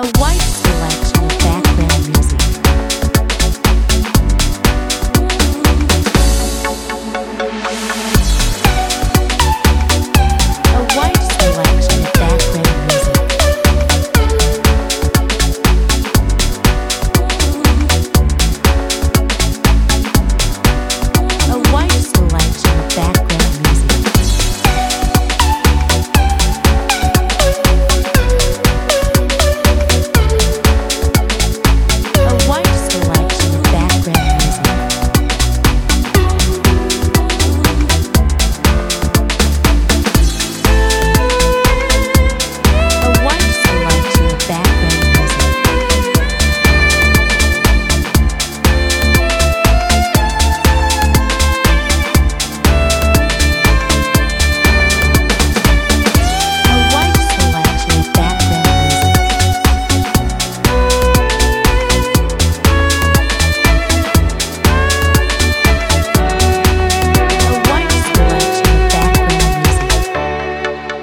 A wide selection of background music. A wide selection of background music. A wide selection of background music. A wide selection of background music. A wide selection of background music. A wide selection of background music. A wide selection of background music.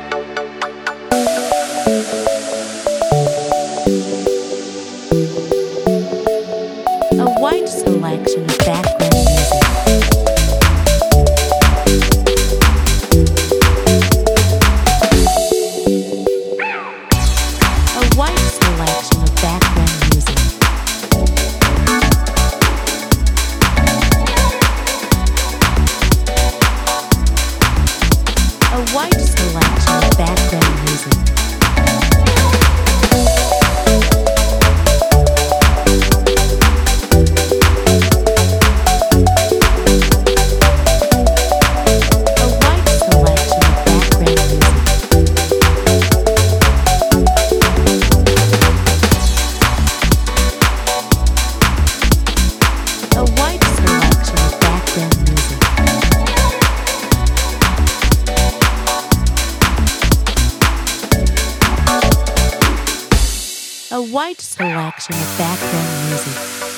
A wide selection of background music. A wide selection of background music. A wide selection of background music. A wide selection of background music. A wide selection of background music. A wide selection of background music.